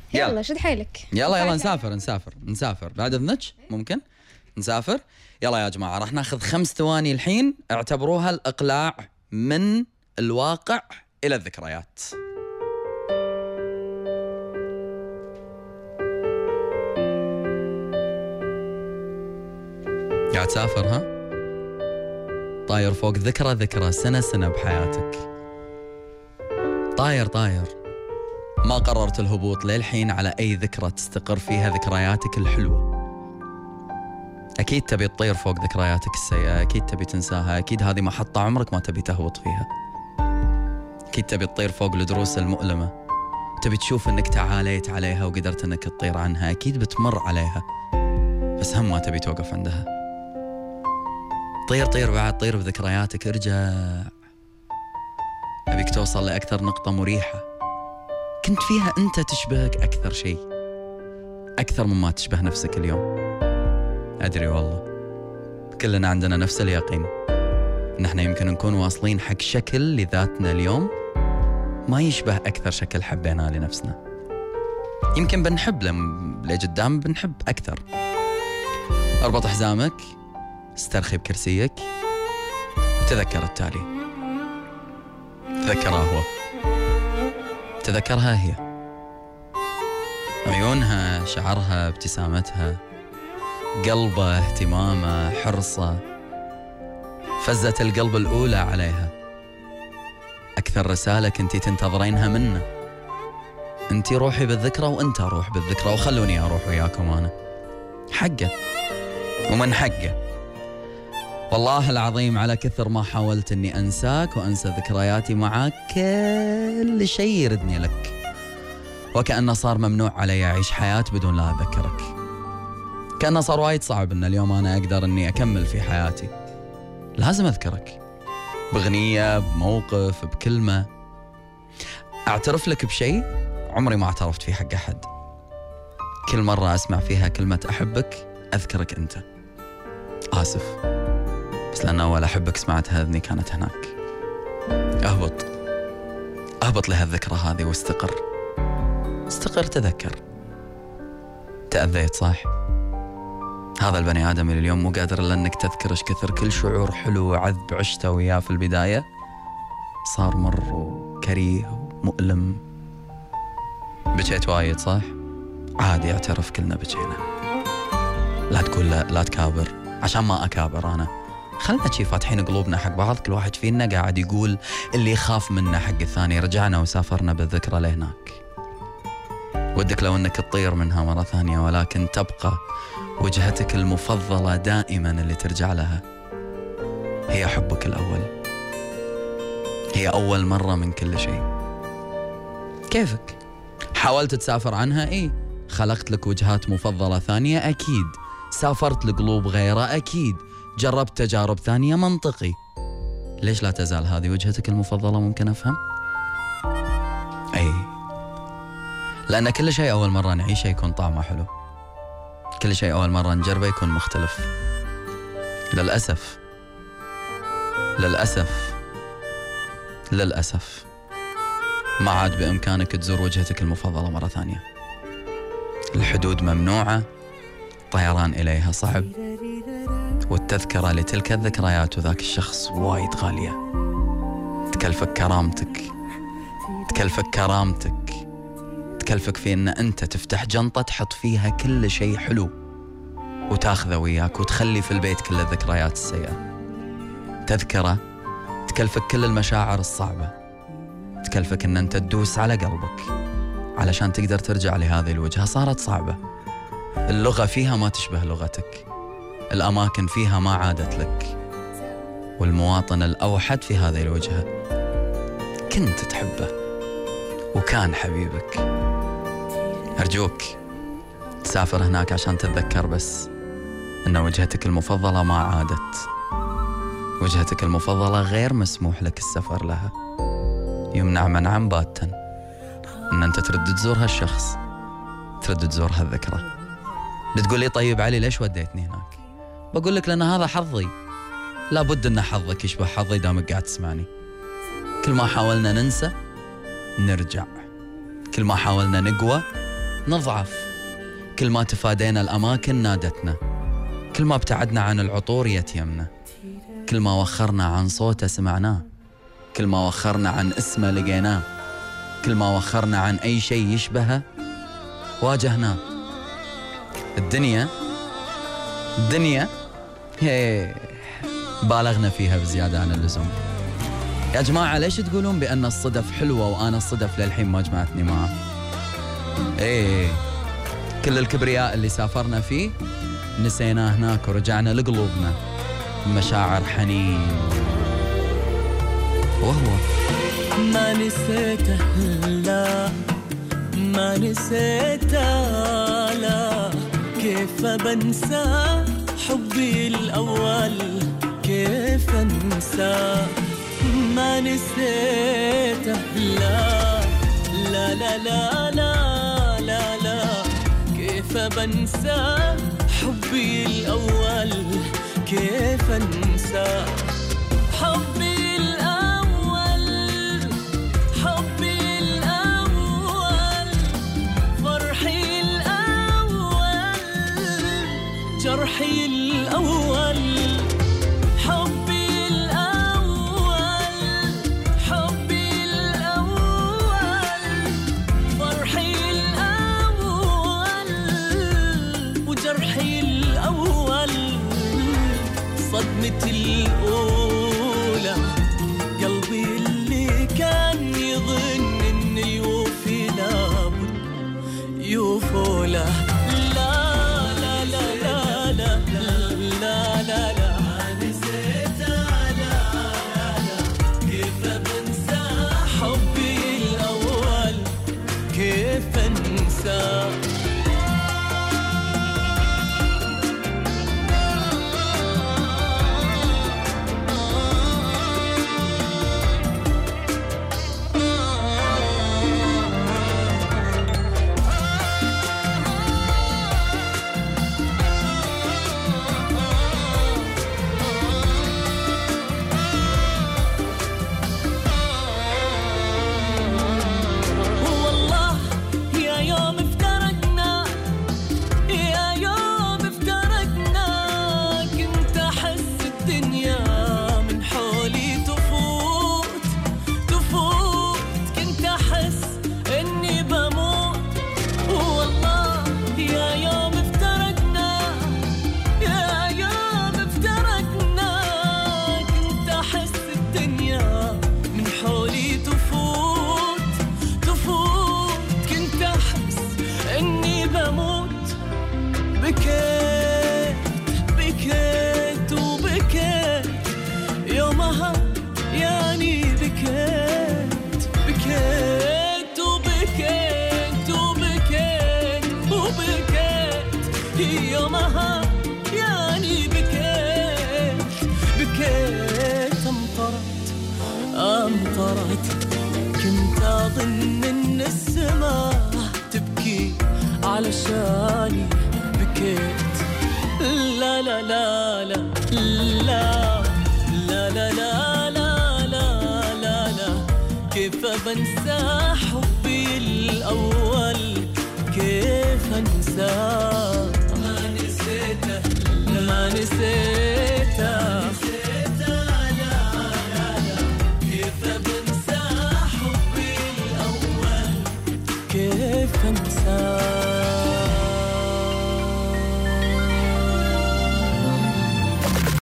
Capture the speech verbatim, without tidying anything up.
يلا شد حيلك. يلا يلا نسافر نسافر نسافر بعد اذنك ممكن نسافر. يلا يا جماعة راح ناخذ خمس ثواني الحين، اعتبروها الإقلاع من الواقع إلى الذكريات. قاعد تسافر ها؟ طاير فوق ذكرى ذكرى سنة سنة بحياتك. طاير طاير ما قررت الهبوط للحين على أي ذكرى تستقر فيها ذكرياتك الحلوة. أكيد تبي تطير فوق ذكرياتك السيئة، أكيد تبي تنساها، أكيد هذه محطة عمرك ما تبي تهبط فيها. أكيد تبي تطير فوق الدروس المؤلمة، تبي تشوف أنك تعاليت عليها وقدرت أنك تطير عنها. أكيد بتمر عليها بس هم ما تبي توقف عندها. طير طير بعد، طير بذكرياتك، ارجع. أبيك توصل لأكثر نقطة مريحة كنت فيها أنت تشبهك أكثر شيء، أكثر مما تشبه نفسك اليوم. أدري والله كلنا عندنا نفس اليقين إن احنا يمكن نكون واصلين حق شكل لذاتنا اليوم ما يشبه أكثر شكل حبيناه لنفسنا. يمكن بنحب لقدام بنحب أكثر. اربط حزامك، استرخي بكرسيك، تذكر التالي. تذكرها هو، تذكرها هي، عيونها، شعرها، ابتسامتها، قلبه، اهتمامه، حرصه، فزة القلب الأولى عليها، أكثر رسالة كنتي تنتظرينها منه. أنتي روحي بالذكرى وأنت روح بالذكرى، وخلوني أروح وياكم أنا. حقه ومن حقه والله العظيم على كثر ما حاولت أني أنساك وأنسى ذكرياتي معاك، كل شيء يردني لك، وكأنه صار ممنوع علي أعيش حياة بدون لا أذكرك. كأنه صار وايد صعب أن اليوم أنا أقدر أني أكمل في حياتي. لازم أذكرك بغنية، بموقف، بكلمة. أعترف لك بشيء عمري ما اعترفت فيه حق أحد. كل مرة أسمع فيها كلمة أحبك أذكرك أنت. آسف بس لأن أول أحبك سمعتها أذني كانت هناك. أهبط أهبط لهالذكرى هذه واستقر. استقر، تذكر تأذيت صح؟ هذا البني آدم اللي اليوم مو قادر إلا أنك تذكر إيش كثر كل شعور حلو وعذب عشته وياه في البداية صار مر وكريه ومؤلم. بكيت وايد صح؟ عادي، اعترف كلنا بكينا. لا تقول لا, لا تكابر عشان ما أكابر أنا. خلنا شي فاتحين قلوبنا حق بعض، كل واحد فينا قاعد يقول اللي يخاف منا حق الثاني. رجعنا وسافرنا بالذكرى لهناك. ودك لو أنك تطير منها مرة ثانية، ولكن تبقى وجهتك المفضلة دائما اللي ترجع لها هي حبك الأول. هي أول مرة من كل شيء. كيفك؟ حاولت تسافر عنها؟ إيه. خلقت لك وجهات مفضلة ثانية؟ أكيد. سافرت لقلوب غيره؟ أكيد. جربت تجارب ثانية؟ منطقي. ليش لا تزال هذه وجهتك المفضلة؟ ممكن أفهم؟ أي، لأن كل شيء أول مرة نعيشه يكون طعمه حلو. كل شيء أول مرة نجربه يكون مختلف. للأسف للأسف للأسف ما عاد بإمكانك تزور وجهتك المفضلة مرة ثانية. الحدود ممنوعة، طيران إليها صعب، والتذكرة لتلك الذكريات وذاك الشخص وايد غالية. تكلفك كرامتك، تكلفك كرامتك تكلفك في أن أنت تفتح جنطة تحط فيها كل شيء حلو وتاخذه وياك، وتخلي في البيت كل الذكريات السيئة. تذكرة تكلفك كل المشاعر الصعبة، تكلفك أن أنت تدوس على قلبك علشان تقدر ترجع لهذه الوجهة. صارت صعبة، اللغة فيها ما تشبه لغتك، الأماكن فيها ما عادت لك، والمواطن الأوحد في هذه الوجهة كنت تحبه وكان حبيبك. أرجوك تسافر هناك عشان تتذكر بس أن وجهتك المفضلة ما عادت. وجهتك المفضلة غير مسموح لك السفر لها، يمنع منعا باتا أن أنت ترد تزور هالشخص، ترد تزور هالذكرى. بتقول لي طيب علي ليش وديتني هناك؟ بقول لك لأن هذا حظي، لابد أن حظك يشبه حظي دامك قاعد تسمعني. كل ما حاولنا ننسى نرجع، كل ما حاولنا نقوى نضعف، كل ما تفادينا الأماكن نادتنا، كل ما ابتعدنا عن العطور يتيمنا، كل ما وخرنا عن صوته سمعناه، كل ما وخرنا عن اسمه لقيناه، كل ما وخرنا عن أي شيء يشبهه واجهناه. الدنيا الدنيا هي بالغنا فيها بزيادة عن اللزوم. يا جماعة ليش تقولون بأن الصدف حلوة وأنا الصدف للحين ما جمعتني معه؟ ايه، كل الكبرياء اللي سافرنا فيه نسيناه هناك ورجعنا لقلوبنا مشاعر حنين. وهو ما نسيته، لا ما نسيته، لا كيف بنسى حبي الأول، كيف انسى. ما نسيته، لا لا لا لا لا لا لا كيف بنسى حبي الأول، كيف انسى حبي الأول، حبي الأول، فرحي الأول، جرحي الأول، حبي الأول، حبي الأول، فرحي الأول، وجرحي الأول، صدمتي الأولى، قلبي اللي كان يظن إني يوفي لابد يوفوا له. لا لا لا لا لا لا لا لا نسيته، لا لا كيف بنسى حبي الأول، كيف انسى. بكيت بكيت وبكيت يومها، يعني بكيت بكيت وبكيت وبكيت وبكيت يومها، يعني بكيت بكيت. أمطرت أمطرت كنت أظن إن السماء تبكي علشاني، بكيت لا لا لا لا لا لا لا لا لا لا لا لا كيف بنسى حبي الأول، كيف انسى. ما نسيته، ما نسيته.